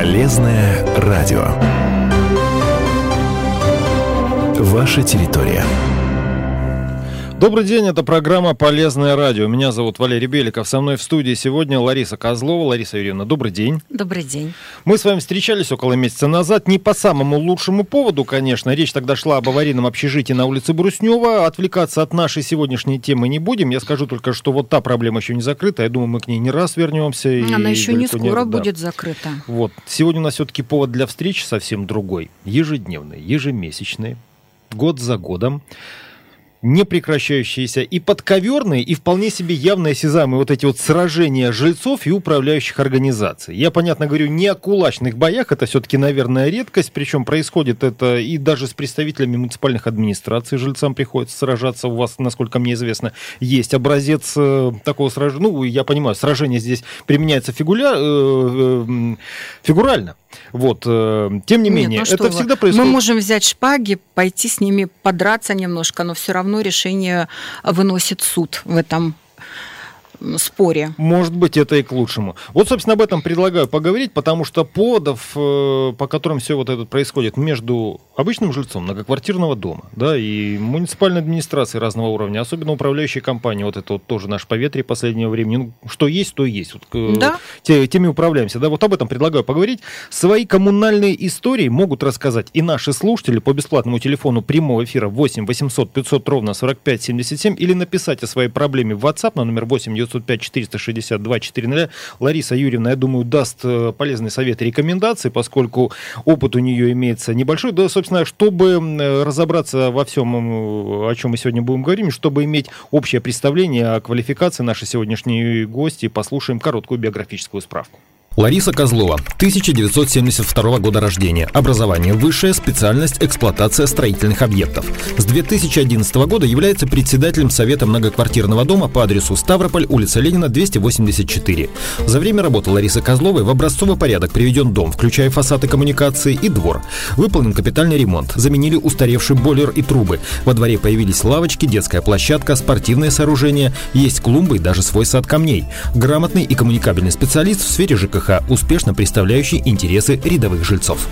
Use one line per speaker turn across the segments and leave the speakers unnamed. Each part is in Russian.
Полезное радио. Ваша территория.
Добрый день, это программа «Полезное радио». Меня зовут Валерий Беликов. Со мной в студии сегодня Лариса Козлова. Лариса Юрьевна, добрый день.
Добрый день.
Мы с вами встречались около месяца назад. Не по самому лучшему поводу, конечно. Речь тогда шла об аварийном общежитии на улице Бруснева. Отвлекаться от нашей сегодняшней темы не будем. Я скажу только, что вот та проблема еще не закрыта. Я думаю, мы к ней не раз вернемся.
Она еще не скоро будет закрыта.
Вот. Сегодня у нас все-таки повод для встречи совсем другой. Ежедневный, ежемесячный, год за годом. Непрекращающиеся и подковерные, и вполне себе явно осязаемые вот эти вот сражения жильцов и управляющих организаций. Я, понятно говорю, не о кулачных боях, это все-таки, наверное, редкость, причем происходит это и даже с представителями муниципальных администраций жильцам приходится сражаться. У вас, насколько мне известно, есть образец такого сражения. Ну, я понимаю, сражение здесь применяется фигурально. Вот, тем не менее, это всегда происходит.
Мы можем взять шпаги, пойти с ними подраться немножко, но все равно решение выносит суд в этом споре.
Может быть, это и к лучшему. Вот, собственно, об этом предлагаю поговорить, потому что поводов, по которым все вот это происходит между обычным жильцом многоквартирного дома, да, и муниципальной администрацией разного уровня, особенно управляющей компанией, вот это вот тоже наше поветрие последнего времени, ну, что есть, то и есть. Вот,
да?
Теми управляемся, да, вот об этом предлагаю поговорить. Свои коммунальные истории могут рассказать и наши слушатели по бесплатному телефону прямого эфира 8 800 500 ровно 45 77 или написать о своей проблеме в WhatsApp на номер 8 905 462 400. Лариса Юрьевна, я думаю, даст полезный совет и рекомендации, поскольку опыт у нее имеется небольшой. Да, собственно, чтобы разобраться во всем, о чем мы сегодня будем говорить, чтобы иметь общее представление о квалификации нашей сегодняшней гости, послушаем короткую биографическую справку.
Лариса Козлова, 1972 года рождения. Образование высшее, специальность эксплуатация строительных объектов. С 2011 года является председателем Совета многоквартирного дома по адресу Ставрополь, улица Ленина, 284. За время работы Ларисы Козловой в образцовый порядок приведен дом, включая фасады коммуникации и двор. Выполнен капитальный ремонт, заменили устаревший бойлер и трубы. Во дворе появились лавочки, детская площадка, спортивные сооружения, есть клумбы и даже свой сад камней. Грамотный и коммуникабельный специалист в сфере ЖКХ, успешно представляющий интересы рядовых жильцов.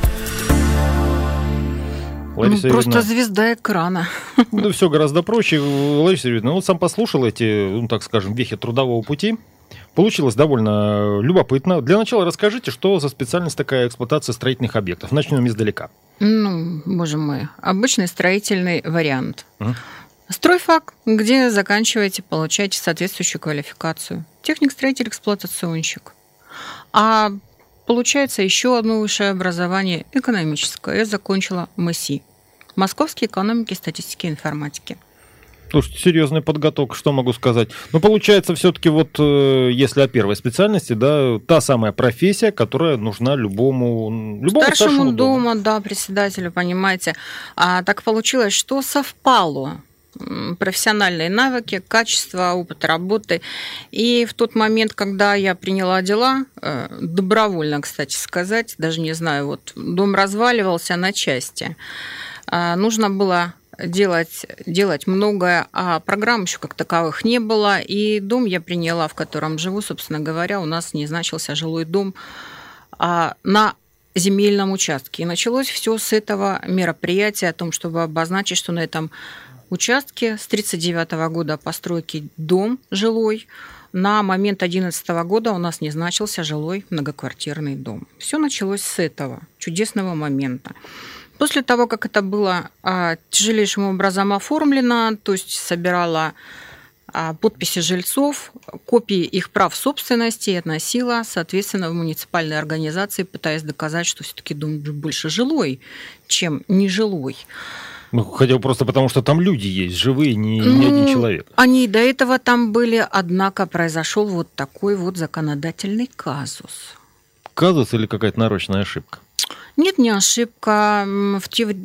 Лариса
просто
Юрьевна,
звезда экрана.
Ну, все гораздо проще. Лариса Юрьевна, вот сам послушал эти, ну, так скажем, вехи трудового пути. Получилось довольно любопытно. Для начала расскажите, что за специальность такая эксплуатация строительных объектов. Начнем издалека.
Ну, боже мой, обычный строительный вариант. Стройфак, где заканчиваете, получаете соответствующую квалификацию. Техник-строитель, эксплуатационщик. А получается еще одно высшее образование экономическое. Я закончила МСИ. Московский экономики, статистики и информатики.
Слушайте, серьезная подготовка, что могу сказать. Но получается все-таки вот, если о первой специальности, да, та самая профессия, которая нужна любому старшему
дома, да, председателю, понимаете. А так получилось, что совпало. Профессиональные навыки, качество, опыт работы. И в тот момент, когда я приняла дела, добровольно, кстати сказать, даже не знаю, вот дом разваливался на части. Нужно было делать многое, а программ еще как таковых не было. И дом я приняла, в котором живу, собственно говоря, у нас не значился жилой дом на земельном участке. И началось все с этого мероприятия о том, чтобы обозначить, что на этом участке с 1939 года постройки дом жилой. На момент 2011 года у нас не значился жилой многоквартирный дом. Все началось с этого чудесного момента. После того, как это было тяжелейшим образом оформлено, то есть собирала подписи жильцов, копии их прав собственности и относила, соответственно, в муниципальные организации, пытаясь доказать, что все-таки дом больше жилой, чем нежилой.
Ну, хотя бы просто потому, что там люди есть, живые, не один человек.
Они и до этого там были, однако произошел вот такой вот законодательный казус.
Казус или какая-то нарочная ошибка?
Нет, не ошибка. В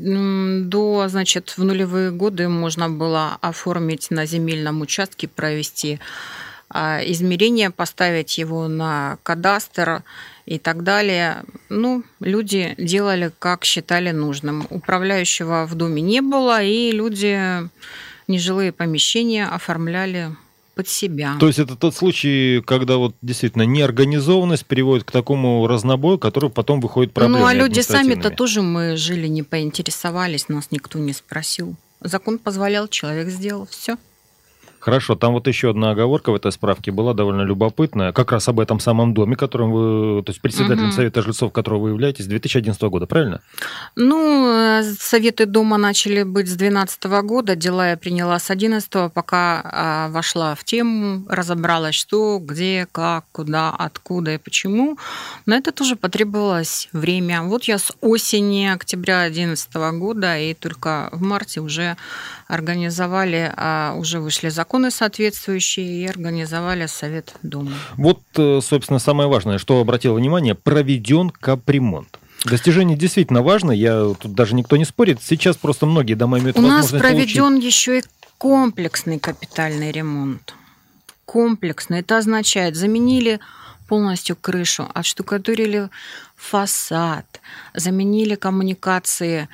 нулевые годы можно было оформить на земельном участке, провести измерения, поставить его на кадастр и так далее. Ну, люди делали, как считали нужным. Управляющего в доме не было, и люди нежилые помещения оформляли под себя.
То есть это тот случай, когда вот действительно неорганизованность приводит к такому разнобою, который потом выходит проблемой.
Ну, а люди сами-то тоже мы жили, не поинтересовались, нас никто не спросил. Закон позволял, человек сделал, все.
Хорошо, там вот еще одна оговорка в этой справке была довольно любопытная, как раз об этом самом доме, которым вы, то есть председателем Совета жильцов, которого вы являетесь, с 2011 года, правильно?
Ну, советы дома начали быть с 2012 года, дела я приняла с 2011, пока вошла в тему, разобралась, что, где, как, куда, откуда и почему. На это тоже потребовалось время. Вот я с осени, октября 2011 года, и только в марте уже организовали, уже вышли законы соответствующие и организовали Совет дома.
Вот, собственно, самое важное, что обратило внимание, проведен капремонт. Достижение действительно важно, тут даже никто не спорит. Сейчас просто многие дома имеют возможность получить.
У нас проведен еще и комплексный капитальный ремонт. Комплексный. Это означает, заменили полностью крышу, отштукатурили фасад, заменили коммуникации,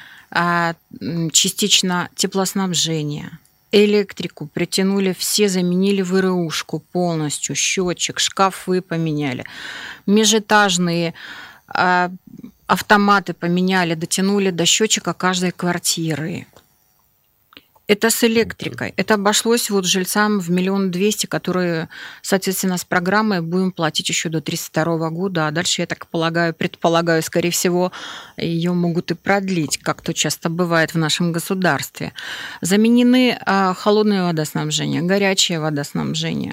частично теплоснабжение, электрику притянули, все заменили ВРУшку полностью, счетчик, шкафы поменяли, межэтажные автоматы поменяли, дотянули до счетчика каждой квартиры. Это с электрикой. Это обошлось вот жильцам в 1 200 000, которые, соответственно, с программой будем платить еще до 1932 года. А дальше, я так предполагаю, скорее всего, ее могут и продлить, как то часто бывает в нашем государстве. Заменены холодное водоснабжение, горячее водоснабжение.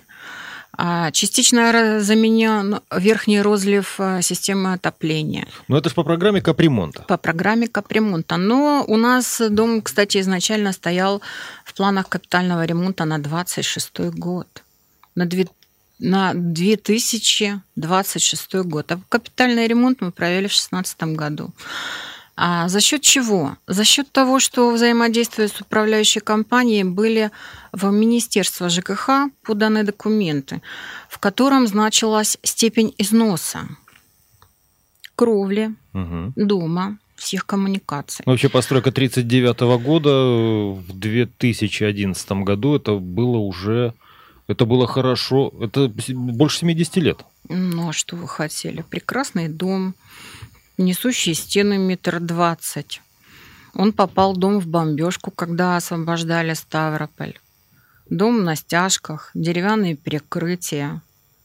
Частично заменен верхний розлив системы отопления.
Но это же по программе капремонта.
По программе капремонта. Но у нас дом, кстати, изначально стоял в планах капитального ремонта на 26 год. На 2026 год. А капитальный ремонт мы провели в 2016 году. А за счет чего? За счет того, что взаимодействуя с управляющей компанией были в Министерство ЖКХ поданы документы, в котором значилась степень износа кровли, дома, всех коммуникаций.
Вообще постройка 1939 года в 2011 году это было хорошо, это больше 70 лет.
Ну, а что вы хотели? Прекрасный дом, несущие стены 1,20 м. Он попал, дом, в бомбежку, когда освобождали Ставрополь. Дом на стяжках, деревянные перекрытия.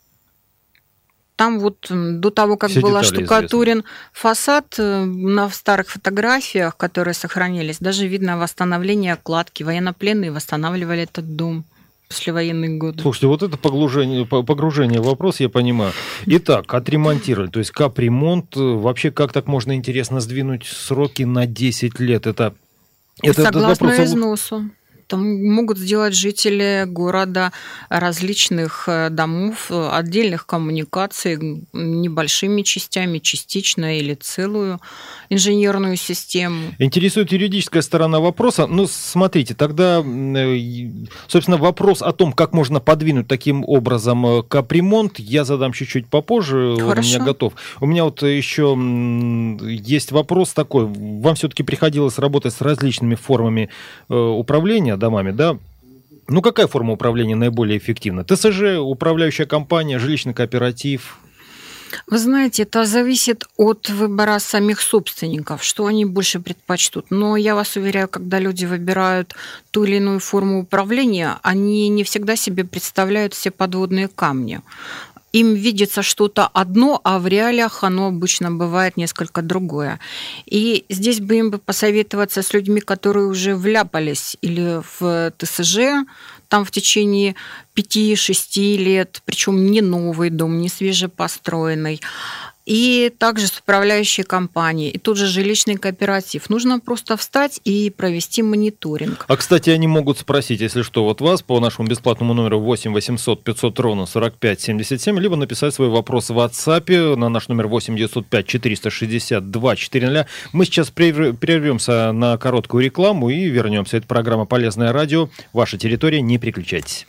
Там вот до того, как был оштукатурен фасад, на старых фотографиях, которые сохранились, даже видно восстановление кладки. Военнопленные восстанавливали этот дом. Послевоенные годы.
Слушайте, вот это погружение в вопрос, я понимаю. Итак, отремонтировали. То есть капремонт, вообще как так можно интересно сдвинуть сроки на 10 лет? Это
согласно износу. Там могут сделать жители города различных домов, отдельных коммуникаций, небольшими частями, частично или целую инженерную систему.
Интересует юридическая сторона вопроса. Ну, смотрите, тогда, собственно, вопрос о том, как можно подвинуть таким образом капремонт, я задам чуть-чуть попозже.
Хорошо.
Он у меня готов. У меня вот еще есть вопрос такой. Вам все-таки приходилось работать с различными формами управления домами, да? Ну, какая форма управления наиболее эффективна? ТСЖ, управляющая компания, жилищный кооператив?
Вы знаете, это зависит от выбора самих собственников, что они больше предпочтут. Но я вас уверяю, когда люди выбирают ту или иную форму управления, они не всегда себе представляют все подводные камни. Им видится что-то одно, а в реалиях оно обычно бывает несколько другое. И здесь бы им посоветоваться с людьми, которые уже вляпались или в ТСЖ, там в течение 5-6 лет, причем не новый дом, не свежепостроенный, и также с управляющей компанией, и тот же жилищный кооператив. Нужно просто встать и провести мониторинг.
А, кстати, они могут спросить, если что, вот вас по нашему бесплатному номеру 8 800 500 ровно 45 77, либо написать свой вопрос в WhatsApp на наш номер 8 905 462 400. Мы сейчас прервемся на короткую рекламу и вернемся. Это программа «Полезное радио». Ваша территория, не переключайтесь.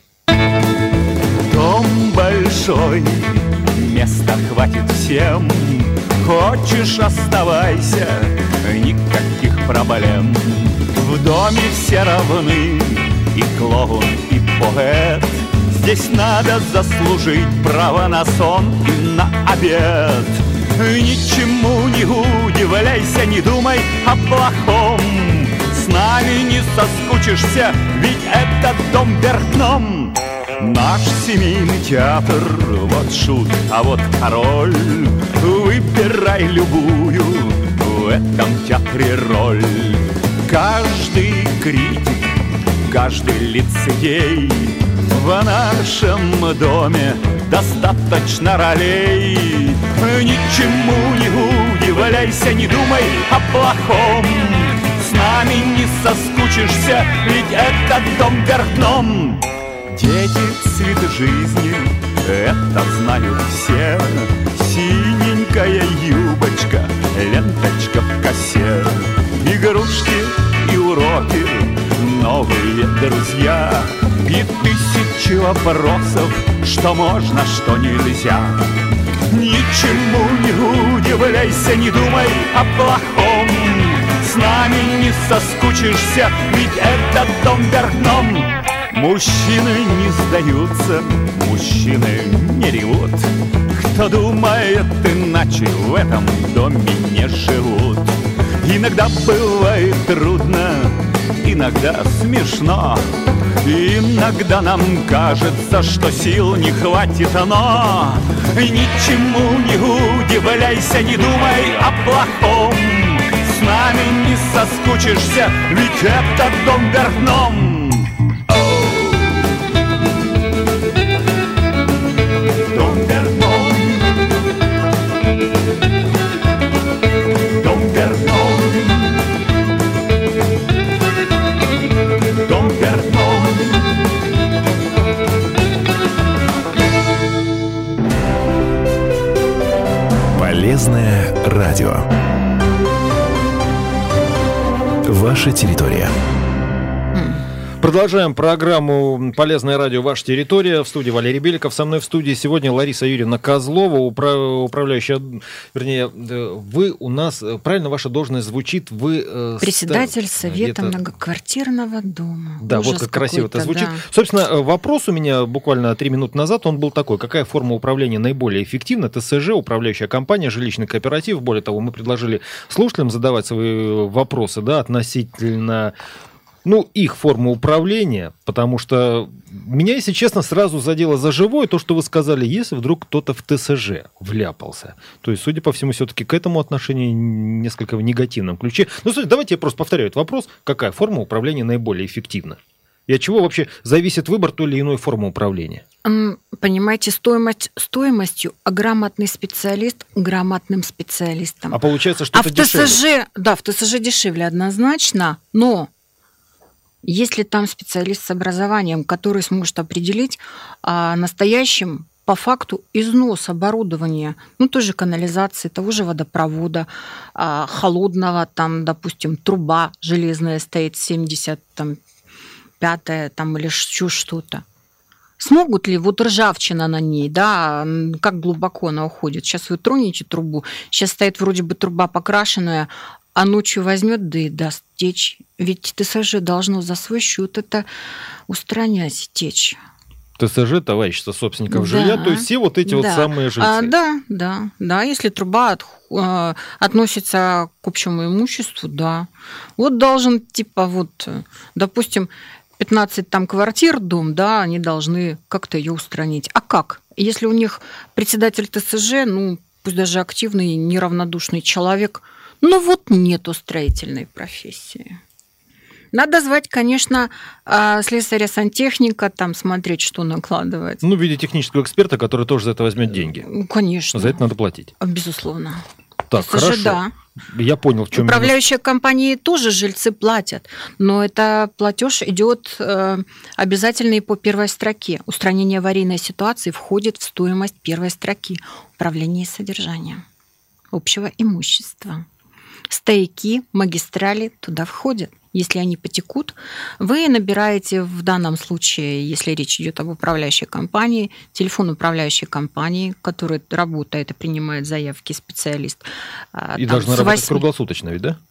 Дом большой, места хватит всем. Хочешь, оставайся, никаких проблем. В доме все равны, и клоун, и поэт. Здесь надо заслужить право на сон и на обед. Ничему не удивляйся, не думай о плохом. С нами не соскучишься, ведь это дом вверх дном. Наш семейный театр, вот шут, а вот король. Выбирай любую в этом театре роль. Каждый критик, каждый лицедей, в нашем доме достаточно ролей. Ничему не удивляйся, не думай о плохом. С нами не соскучишься, ведь это дом вверх дном. Дети — цвет жизни, это знают все. Синенькая юбочка, ленточка в косе. Игрушки и уроки, новые друзья. И тысячи вопросов, что можно, что нельзя. Ничему не удивляйся, не думай о плохом. С нами не соскучишься, ведь это дом вверх дном. Мужчины не сдаются, мужчины не ревут. Кто думает иначе, в этом доме не живут. Иногда бывает трудно, иногда смешно. Иногда нам кажется, что сил не хватит, но ничему не удивляйся, не думай о плохом. С нами не соскучишься, ведь это дом вверх дном.
Полезное радио. Ваша территория.
Продолжаем программу «Полезное радио. Ваша территория». В студии Валерий Беликов. Со мной в студии сегодня Лариса Юрьевна Козлова, управляющая, вернее, вы у нас, правильно ваша должность звучит, вы...
Председатель Совета многоквартирного дома.
Да, ужас, вот как красиво это звучит. Да. Собственно, вопрос у меня буквально 3 минуты назад, он был такой. Какая форма управления наиболее эффективна? ТСЖ, управляющая компания, жилищный кооператив. Более того, мы предложили слушателям задавать свои вопросы, да, относительно... их форма управления, потому что меня, если честно, сразу задело за живое то, что вы сказали, если вдруг кто-то в ТСЖ вляпался. То есть, судя по всему, все-таки к этому отношению несколько в негативном ключе. Давайте я просто повторяю этот вопрос. Какая форма управления наиболее эффективна? И от чего вообще зависит выбор той или иной формы управления?
Понимаете, стоимостью, а грамотный специалист грамотным специалистом.
А получается, что это дешевле?
Да, в ТСЖ дешевле однозначно, но... Если там специалист с образованием, который сможет определить настоящим по факту износ оборудования, той же канализации, того же водопровода, холодного, там, допустим, труба железная стоит 75-я там, или еще что-то. Смогут ли, ржавчина на ней, да, как глубоко она уходит. Сейчас вы тронете трубу, сейчас стоит вроде бы труба покрашенная, а ночью возьмет, да и даст течь. Ведь ТСЖ должно за свой счет это устранять, течь.
ТСЖ, товарищество собственников жилья, то есть все вот эти вот самые жильцы.
Да, если труба относится к общему имуществу, да. Вот должен, допустим, 15 там квартир, дом, да, они должны как-то ее устранить. А как? Если у них председатель ТСЖ, пусть даже активный, неравнодушный человек, нету строительной профессии. Надо звать, конечно, слесаря-сантехника, там смотреть, что накладывать.
В виде технического эксперта, который тоже за это возьмет деньги.
Конечно.
За это надо платить.
Безусловно.
Так, хорошо.
Да.
Я понял, в чем
управляющие компании тоже жильцы платят, но это платеж идет обязательно и по первой строке. Устранение аварийной ситуации входит в стоимость первой строки. Управление и содержание общего имущества. Стояки, магистрали туда входят. Если они потекут, вы набираете в данном случае, если речь идет об управляющей компании, телефон управляющей компании, который работает и принимает заявки специалист.
И должна работать круглосуточно, ведь, да?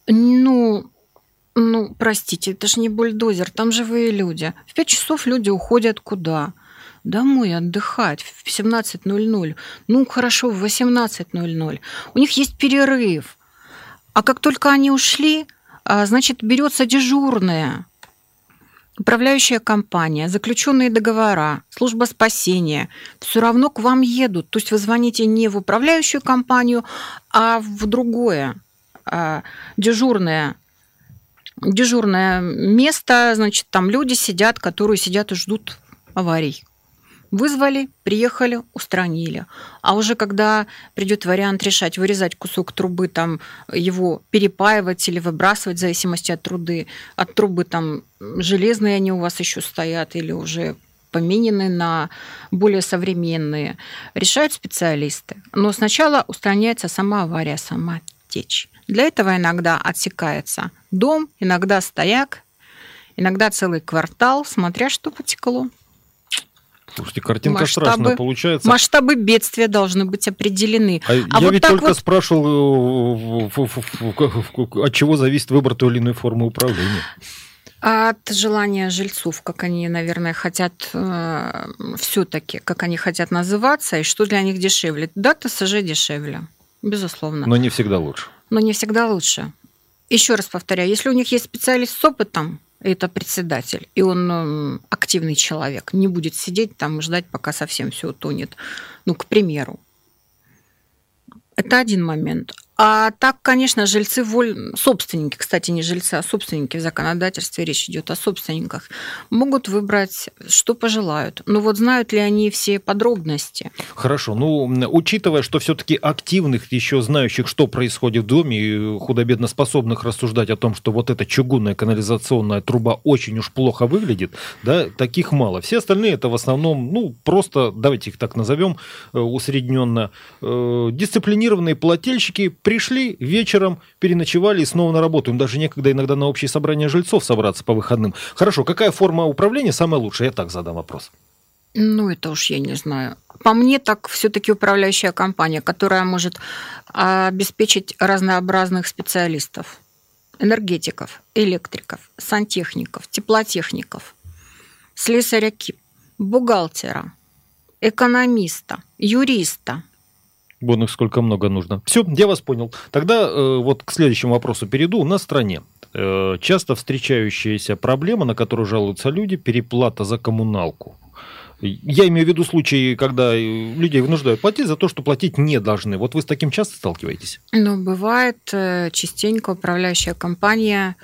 Простите, это же не бульдозер, там живые люди. В 5 часов люди уходят куда? домой отдыхать в 17:00. Ну, хорошо, в 18:00. У них есть перерыв. А как только они ушли, значит, берется дежурная, управляющая компания, заключенные договора, служба спасения. Все равно к вам едут. То есть вы звоните не в управляющую компанию, а в другое дежурное место. Значит, там люди сидят, которые сидят и ждут аварий. Вызвали, приехали, устранили. А уже когда придет вариант решать, вырезать кусок трубы, там, его перепаивать или выбрасывать в зависимости от трубы, там, железные они у вас еще стоят или уже поменены на более современные, решают специалисты. Но сначала устраняется сама авария, сама течь. Для этого иногда отсекается дом, иногда стояк, иногда целый квартал, смотря что потекло.
Слушайте, картинка страшная получается.
Масштабы бедствия должны быть определены.
Я вот ведь только спрашивал, от чего зависит выбор той или иной формы управления.
От желания жильцов, как они, наверное, хотят все-таки, как они хотят называться, и что для них дешевле. Да, ТСЖ дешевле, безусловно.
Но не всегда лучше.
Еще раз повторяю, если у них есть специалист с опытом, это председатель, и он активный человек, не будет сидеть там и ждать, пока совсем все утонет. Ну, к примеру. Это один момент. А так, конечно, жильцы, собственники, кстати, не жильцы, а собственники в законодательстве, речь идет о собственниках, могут выбрать, что пожелают. Но вот знают ли они все подробности?
Хорошо. Ну, учитывая, что все-таки активных, еще знающих, что происходит в доме, и худо-бедно способных рассуждать о том, что вот эта чугунная канализационная труба очень уж плохо выглядит, да, таких мало. Все остальные это в основном, ну, просто, давайте их так назовем, усредненно, дисциплинированные плательщики, пришли вечером, переночевали и снова на работу. Им даже некогда иногда на общее собрание жильцов собраться по выходным. Хорошо, какая форма управления самая лучшая? Я так задам вопрос.
Ну, это уж я не знаю. По мне, так все-таки управляющая компания, которая может обеспечить разнообразных специалистов, энергетиков, электриков, сантехников, теплотехников, слесаря КИП, бухгалтера, экономиста, юриста.
Вон их сколько много нужно. Все, я вас понял. Тогда вот к следующему вопросу перейду. На стране часто встречающаяся проблема, на которую жалуются люди, переплата за коммуналку. Я имею в виду случаи, когда людей вынуждают платить за то, что платить не должны. Вот вы с таким часто сталкиваетесь?
Ну, бывает частенько управляющая компания,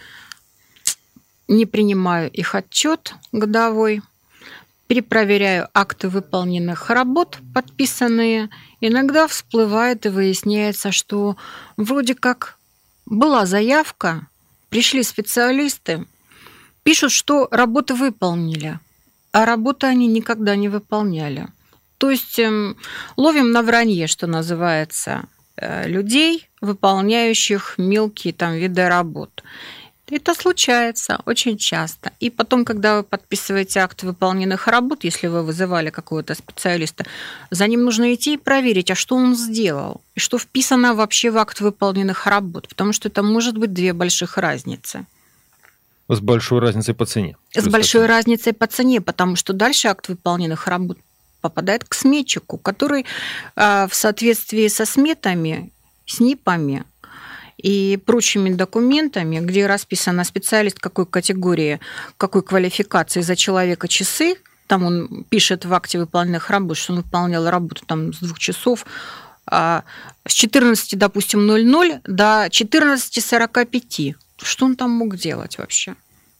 не принимаю их отчет годовой, перепроверяю акты выполненных работ, подписанные. Иногда всплывает и выясняется, что вроде как была заявка, пришли специалисты, пишут, что работы выполнили, а работы они никогда не выполняли. То есть ловим на вранье, что называется, людей, выполняющих мелкие там виды работ. Это случается очень часто. И потом, когда вы подписываете акт выполненных работ, если вы вызывали какого-то специалиста, за ним нужно идти и проверить, а что он сделал, и что вписано вообще в акт выполненных работ, потому что это может быть две больших разницы.
С большой разницей по цене.
С большой разницей по цене, потому что дальше акт выполненных работ попадает к сметчику, который в соответствии со сметами, с НИПами и прочими документами, где расписано специалист какой категории, какой квалификации за человека часы, там он пишет в акте выполненных работ, что он выполнял работу там с 2 часов, с 14, допустим, 00 до 14:45. Что он там мог делать вообще?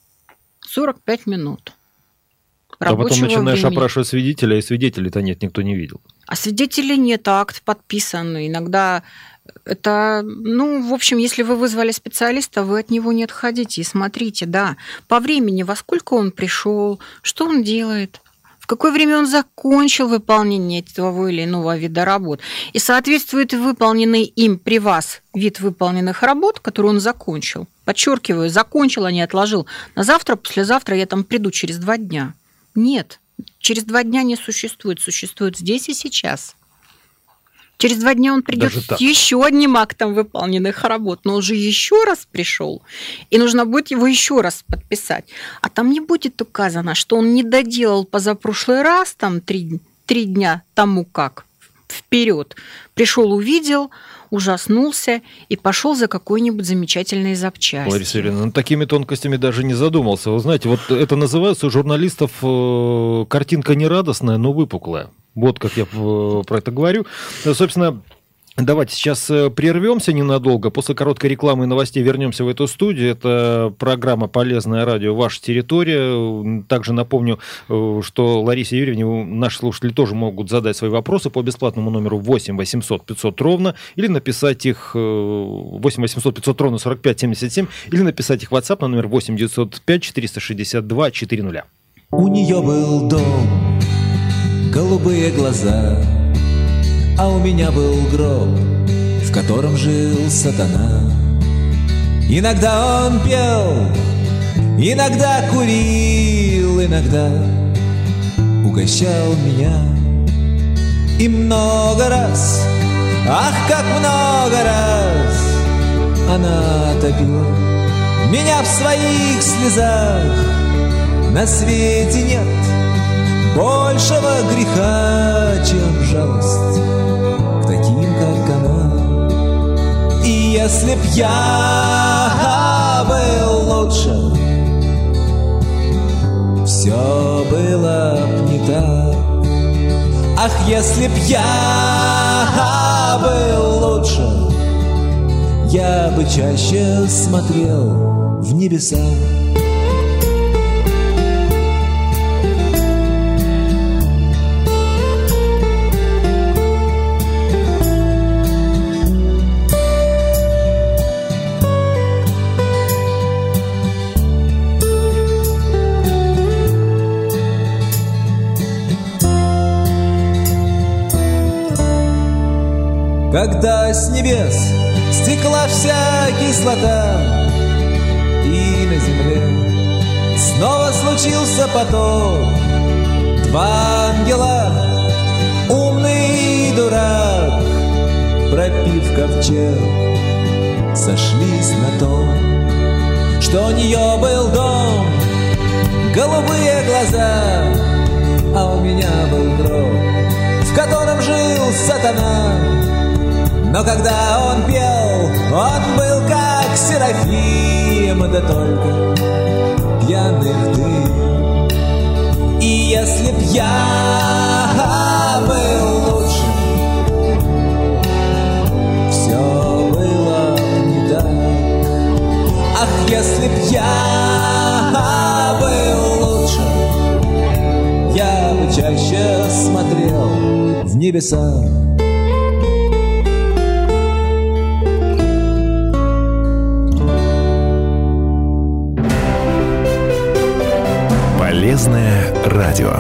45 минут.
А потом начинаешь опрашивать свидетеля, и свидетелей-то нет, никто не видел.
А свидетелей нет, акт подписан. Иногда это, ну, в общем, если вы вызвали специалиста, вы от него не отходите и смотрите, да, по времени, во сколько он пришел, что он делает, в какое время он закончил выполнение того или иного вида работ. И соответствует выполненный им при вас вид выполненных работ, который он закончил. Подчеркиваю, закончил, а не отложил. На завтра, послезавтра я там приду через 2 дня. Нет, через 2 дня не существует, существует здесь и сейчас. Через 2 дня он придет с еще одним актом выполненных работ, но он же еще раз пришел, и нужно будет его еще раз подписать. А там не будет указано, что он не доделал позапрошлый раз, там 3 дня тому как, вперед. Пришел, увидел, ужаснулся и пошел за какой-нибудь замечательной запчастью.
Лариса Юрьевна, над такими тонкостями даже не задумался. Вы знаете, вот это называется у журналистов картинка нерадостная, но выпуклая. Вот как я про это говорю. Собственно, давайте сейчас прервемся ненадолго. После короткой рекламы и новостей вернемся в эту студию. Это программа «Полезное радио. Ваша территория». Также напомню, что Ларисе Юрьевне наши слушатели тоже могут задать свои вопросы по бесплатному номеру 8 800 500 ровно или написать их 8 800 500 ровно 45 77 или написать их в WhatsApp на номер 8 905 462 400.
У нее был дом, голубые глаза, а у меня был гроб, в котором жил сатана. Иногда он пел, иногда курил, иногда угощал меня. И много раз, ах, как много раз она топила меня в своих слезах. На свете нет большего греха, чем жалость к таким, как она. И если б я был лучше, все было б не так. Ах, если б я был лучше, я бы чаще смотрел в небеса. Когда с небес стекла вся кислота, и на земле снова случился потоп, 2 ангела, умный и дурак, пропив ковчег, сошлись на том, что у нее был дом, голубые глаза, а у меня был гроб, в котором жил сатана. Но когда он пел, он был как Серафим, да только пьяных дым. И если б я был лучше, все было не так. Ах, если б я был лучше, я бы чаще смотрел в небеса.
Полезное радио.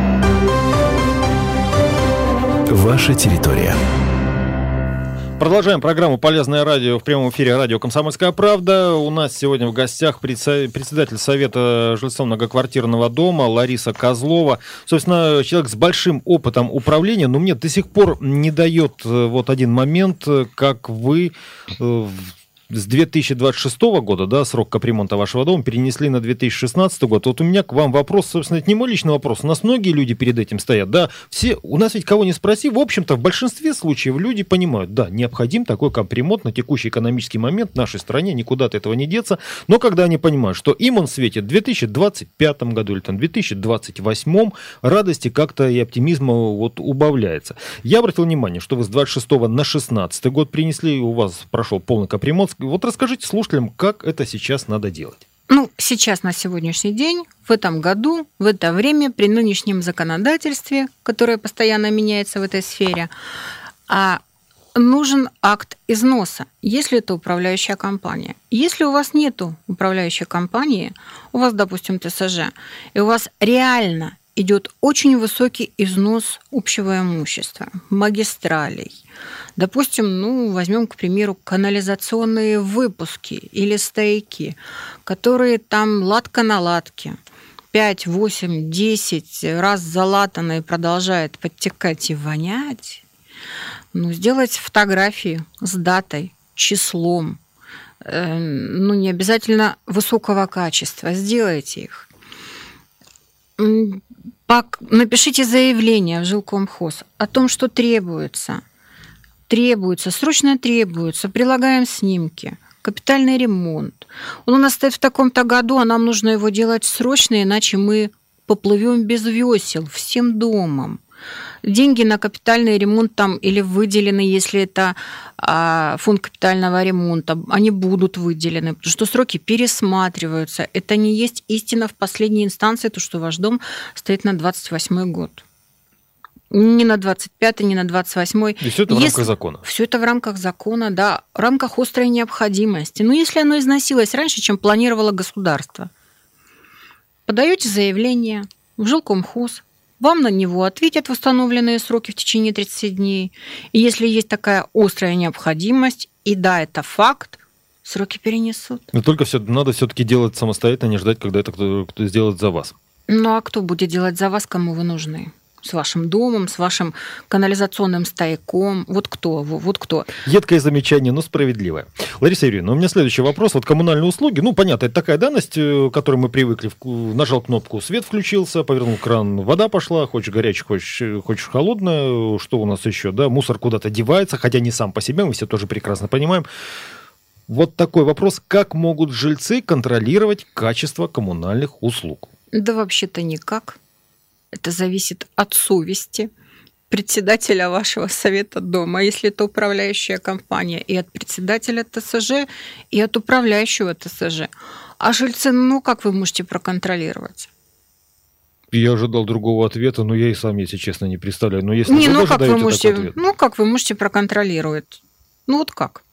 Ваша территория.
Продолжаем программу «Полезное радио» в прямом эфире радио «Комсомольская правда». У нас сегодня в гостях председатель Совета жильцов многоквартирного дома Лариса Козлова. Собственно, человек с большим опытом управления, но мне до сих пор не дает вот один момент, как вы с 2026 года, да, срок капремонта вашего дома перенесли на 2016 год. Вот у меня к вам вопрос, собственно, это не мой личный вопрос. У нас многие люди перед этим стоят, да, все, у нас ведь кого не спроси, в общем-то, в большинстве случаев люди понимают, да, необходим такой капремонт на текущий экономический момент в нашей стране, никуда от этого не деться, но когда они понимают, что им он светит в 2025 году или там 2028, радости как-то и оптимизма вот убавляется. Я обратил внимание, что вы с 26 на 16 год принесли, у вас прошел полный капремонт. Вот расскажите слушателям, как это сейчас надо делать.
Ну, сейчас, на сегодняшний день, в этом году, в это время, при нынешнем законодательстве, которое постоянно меняется в этой сфере, нужен акт износа, если это управляющая компания. Если у вас нет управляющей компании, у вас, допустим, ТСЖ, и у вас реально идет очень высокий износ общего имущества, магистралей. Допустим, возьмем, к примеру, канализационные выпуски или стойки, которые там латка на латке, 5, 8, 10 раз залатано и продолжает подтекать и вонять. Сделать фотографии с датой, числом, не обязательно высокого качества, сделайте их. Напишите заявление в жилкомхоз о том, что требуется, срочно требуется, прилагаем снимки, капитальный ремонт. Он у нас стоит в таком-то году, а нам нужно его делать срочно, иначе мы поплывем без весел всем домом. Деньги на капитальный ремонт там или выделены, если это фонд капитального ремонта, они будут выделены, потому что сроки пересматриваются. Это не есть истина в последней инстанции, то, что ваш дом стоит на 28-й год. Не на 25-й, не на 28-й.
И все это в рамках закона?
Все это в рамках закона, да, в рамках острой необходимости. Но если оно износилось раньше, чем планировало государство, подаете заявление в жилкомхоз, вам на него ответят в установленные сроки в течение 30 дней. И если есть такая острая необходимость, и да, это факт, сроки перенесут.
Но только надо все-таки делать самостоятельно, не ждать, когда это кто сделает за вас.
Ну а кто будет делать за вас, кому вы нужны? С вашим домом, с вашим канализационным стояком. Вот кто?
Едкое замечание, но справедливое. Лариса Юрьевна, у меня следующий вопрос. Вот коммунальные услуги, понятно, это такая данность, к которой мы привыкли. Нажал кнопку, свет включился, повернул кран, вода пошла, хочешь горячая, хочешь холодная. Что у нас еще? Да? Мусор куда-то девается, хотя не сам по себе, мы все тоже прекрасно понимаем. Вот такой вопрос. Как могут жильцы контролировать качество коммунальных услуг?
Да вообще-то никак. Это зависит от совести председателя вашего совета дома, если это управляющая компания, и от председателя ТСЖ, и от управляющего ТСЖ. А жильцы, как вы можете проконтролировать?
Я ожидал другого ответа, но я и сам, если честно, не представляю. Но если
как вы можете проконтролировать? Как?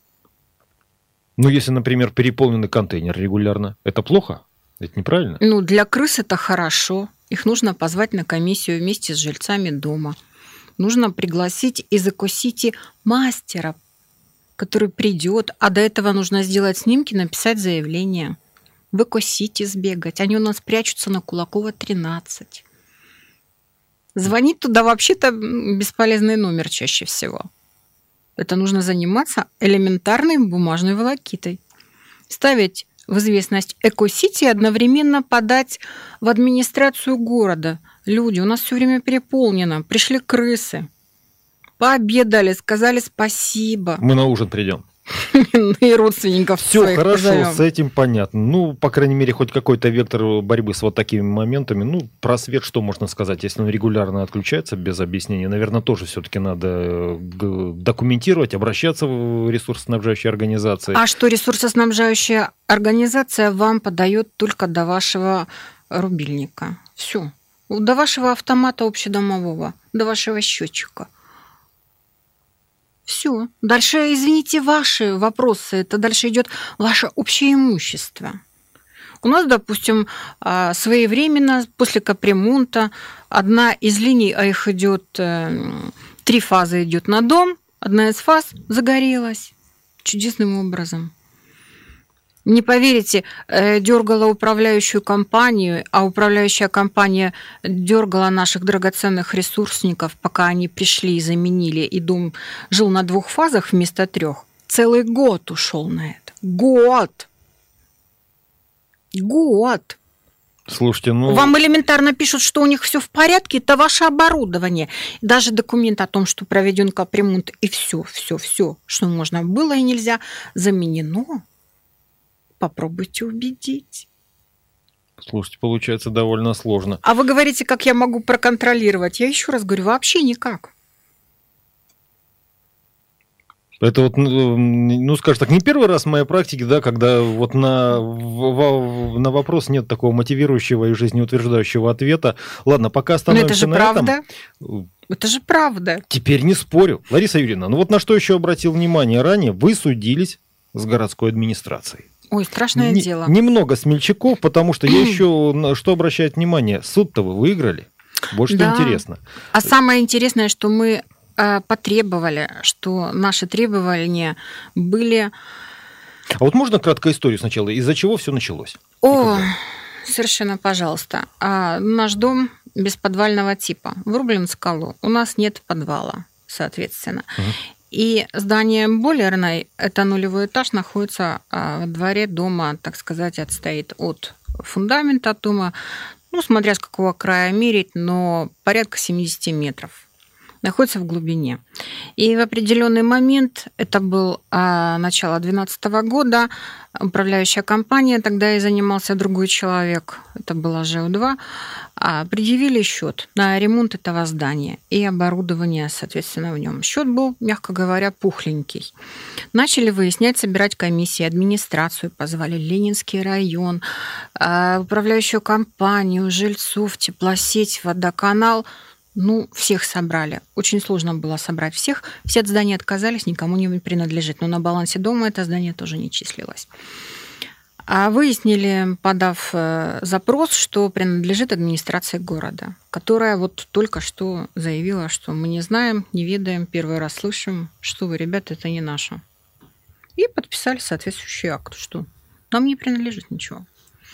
Если, например, переполненный контейнер регулярно, это плохо? Это неправильно?
Для крыс это хорошо. Их нужно позвать на комиссию вместе с жильцами дома. Нужно пригласить из Эко-Сити мастера, который придет, а до этого нужно сделать снимки, написать заявление. В Эко-Сити сбегать. Они у нас прячутся на Кулакова, 13. Звонить туда вообще-то бесполезный номер чаще всего. Это нужно заниматься элементарной бумажной волокитой. Ставить в известность Эко-Сити и одновременно подать в администрацию города. Люди, у нас все время переполнено. Пришли крысы. Пообедали, сказали спасибо.
Мы на ужин придем.
И родственников
все хорошо, позовем. С этим понятно. По крайней мере, хоть какой-то вектор борьбы с вот такими моментами. Про свет что можно сказать? Если он регулярно отключается без объяснения, наверное, тоже все-таки надо документировать, обращаться в ресурсоснабжающие организации.
А что ресурсоснабжающая организация вам подает только до вашего рубильника? Все. До вашего автомата общедомового, до вашего счетчика. Все. Дальше, извините, ваши вопросы. Это дальше идет ваше общее имущество. У нас, допустим, своевременно, после капремонта, одна из линий, а их идет 3 фазы идет на дом, одна из фаз загорелась чудесным образом. Не поверите, дергала управляющую компанию, а управляющая компания дергала наших драгоценных ресурсников, пока они пришли и заменили, и дом жил на 2 фазах вместо 3. Целый год ушел на это. Год!
Слушайте,
Вам элементарно пишут, что у них все в порядке, это ваше оборудование. Даже документ о том, что проведен капремонт, и все, что можно было и нельзя, заменено. Попробуйте убедить.
Слушайте, получается довольно сложно.
А вы говорите, как я могу проконтролировать? Я еще раз говорю, вообще никак.
Это скажем так, не первый раз в моей практике, да, когда на вопрос нет такого мотивирующего и жизнеутверждающего ответа. Ладно, пока остановимся на этом.
Но это же правда. Это же правда.
Теперь не спорю. Лариса Юрьевна, на что еще обратил внимание ранее? Вы судились с городской администрацией.
Ой, страшное дело.
Немного смельчаков, потому что я еще, что обращает внимание, суд-то вы выиграли. Вот что интересно.
А самое интересное, что мы потребовали, что наши требования были...
А вот можно краткую историю сначала? Из-за чего все началось?
Совершенно, пожалуйста. Наш дом бесподвального типа, врублен в скалу. У нас нет подвала. соответственно. И здание бойлерной, это нулевой этаж, находится во дворе дома, так сказать, отстоит от фундамента дома, смотря с какого края мерить, но порядка 70 метров. Находится в глубине. И в определенный момент, это был начало 2012 года, управляющая компания, тогда и занимался другой человек, это было ЖУ-2, предъявили счет на ремонт этого здания и оборудование, соответственно, в нем. Счет был, мягко говоря, пухленький. Начали выяснять, собирать комиссии, администрацию, позвали Ленинский район, управляющую компанию, жильцов, теплосеть, водоканал. Всех собрали. Очень сложно было собрать всех. Все от здания отказались, никому не принадлежит. Но на балансе дома это здание тоже не числилось. А выяснили, подав запрос, что принадлежит администрации города, которая вот только что заявила, что мы не знаем, не ведаем, первый раз слышим, что вы, ребята, это не наше. И подписали соответствующий акт, что нам не принадлежит ничего.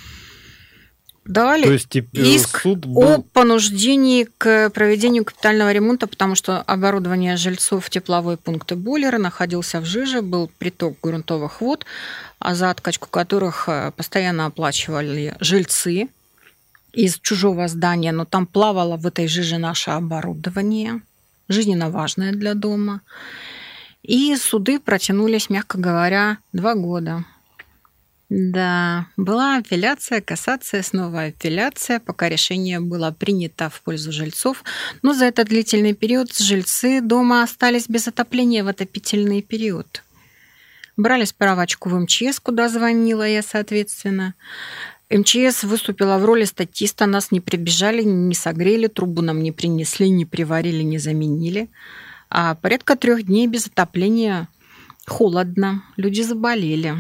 Дали иск о понуждении к проведению капитального ремонта, потому что оборудование жильцов, тепловой пункт и бойлеры находился в жиже, был приток грунтовых вод, за откачку которых постоянно оплачивали жильцы из чужого здания, но там плавало в этой жиже наше оборудование, жизненно важное для дома. И суды протянулись, мягко говоря, 2 года. Да, была апелляция, кассация, снова апелляция, пока решение было принято в пользу жильцов. Но за этот длительный период жильцы дома остались без отопления в отопительный период. Брали справочку в МЧС, куда звонила я, соответственно. МЧС выступила в роли статиста, нас не прибежали, не согрели, трубу нам не принесли, не приварили, не заменили. А порядка 3 дней без отопления, холодно, люди заболели.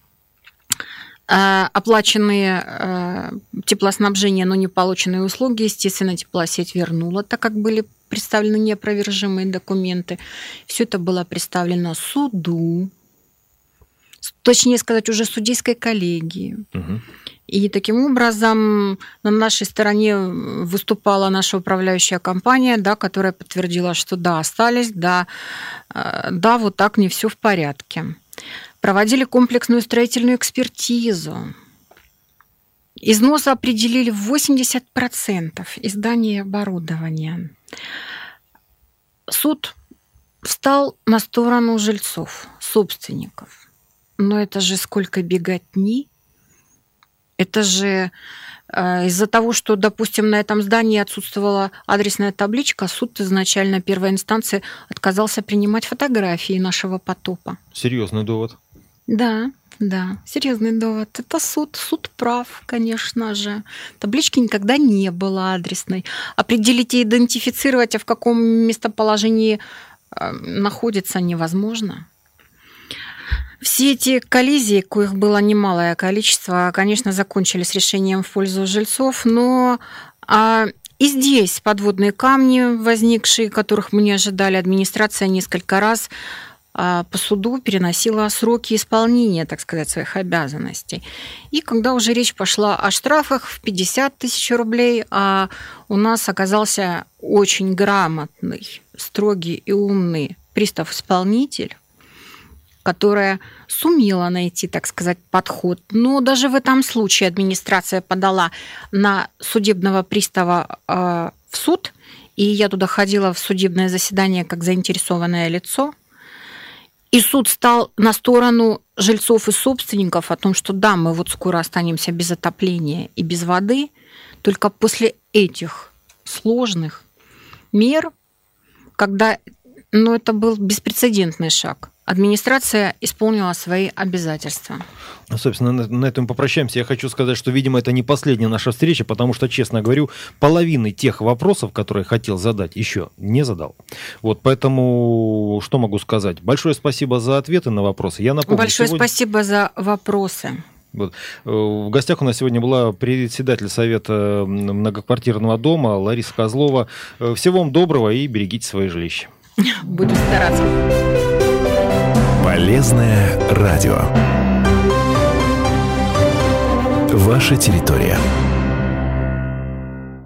Оплаченные теплоснабжение, но не полученные услуги, естественно, теплосеть вернула, так как были представлены неопровержимые документы. Все это было представлено суду, точнее сказать, уже судейской коллегии. И таким образом на нашей стороне выступала наша управляющая компания, да, которая подтвердила, что да, остались, да, вот так не все в порядке. Проводили комплексную строительную экспертизу. Износ определили 80% издания и оборудования. Суд встал на сторону жильцов, собственников. Но это же сколько беготни. Это же из-за того, что, допустим, на этом здании отсутствовала адресная табличка, суд изначально первой инстанции отказался принимать фотографии нашего потопа.
Серьезный довод.
Да, серьезный довод. Это суд прав, конечно же. Таблички никогда не было адресной. Определить и идентифицировать, в каком местоположении находится, невозможно. Все эти коллизии, коих было немалое количество, конечно, закончились решением в пользу жильцов, но и здесь подводные камни, возникшие, которых мы не ожидали, администрация несколько раз по суду переносила сроки исполнения, так сказать, своих обязанностей. И когда уже речь пошла о штрафах в 50 тысяч рублей, у нас оказался очень грамотный, строгий и умный пристав-исполнитель, которая сумела найти, так сказать, подход. Но даже в этом случае администрация подала на судебного пристава в суд, и я туда ходила в судебное заседание как заинтересованное лицо, и суд стал на сторону жильцов и собственников о том, что да, мы вот скоро останемся без отопления и без воды, только после этих сложных мер, когда, это был беспрецедентный шаг. Администрация исполнила свои обязательства.
Собственно, на этом попрощаемся. Я хочу сказать, что, видимо, это не последняя наша встреча, потому что, честно говорю, половины тех вопросов, которые хотел задать, еще не задал. Вот, поэтому что могу сказать? Большое спасибо за ответы на вопросы. Я напомню,
большое спасибо за вопросы.
Вот. В гостях у нас сегодня была председатель Совета многоквартирного дома Лариса Козлова. Всего вам доброго и берегите свои жилища.
Буду стараться.
Полезное радио. Ваша территория.